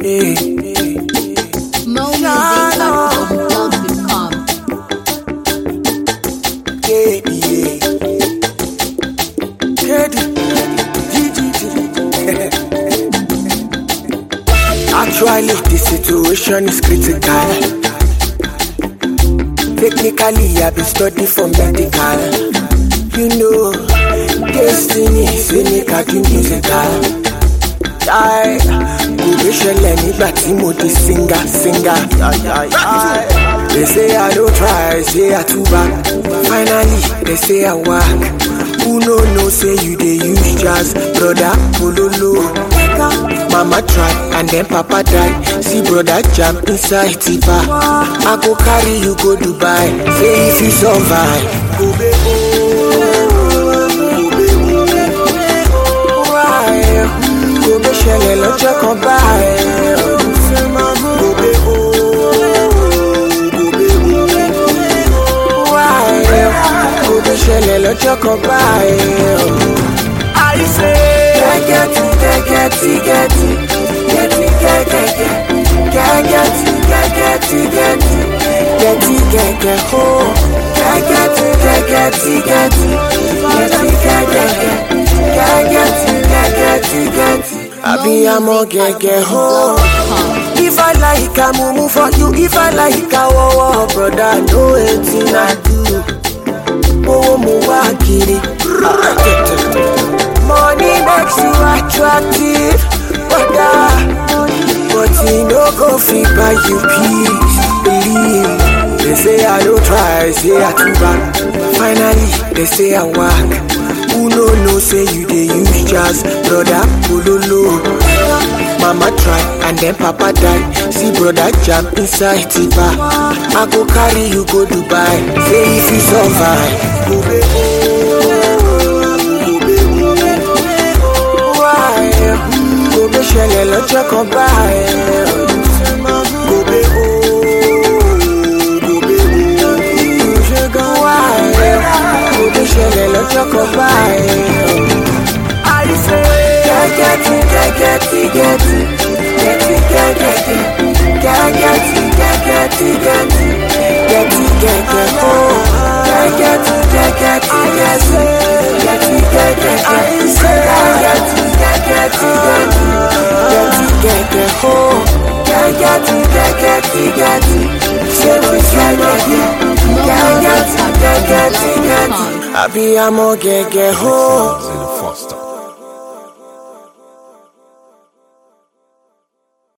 Actually, the situation is critical. Technically, I've been studying for medical. You know, destiny say make I do musical. Go be ṣẹlẹ̀ nígbà tí mo di singer. They say I don't try, say I too bad. Finally, they say I work. Who no say you dey use jazz, brother pololo. Mama try and then papa die. See brother jam inside tipa. I go carry you go Dubai. Say if you survive, go be go be ṣẹlẹ̀ lọ́jọ́ kan báyìí. Go be ṣẹlẹ̀ lọ́jọ́ kan báyìí. I say get it. Abiyamo gege ho. If I like I move for you, if I like I wow, brother, no anything I do. Oh, mo wa kiri. Money makes you attractive, but you no go fit buy you peace. Believe. They say I don't try, say I too bad. Finally, they say I work. Who no say you dey use jazz, brother pololo. Mama try and then papa die. See brother jam inside tipa. I go carry you go Dubai. Say if you survive, go be go be ṣẹlẹ̀ lọ́jọ́ kan báyìí. Go be ṣẹlẹ̀ lọ́jọ́ kan báyìí. I say get it. Abiyamo gege ho.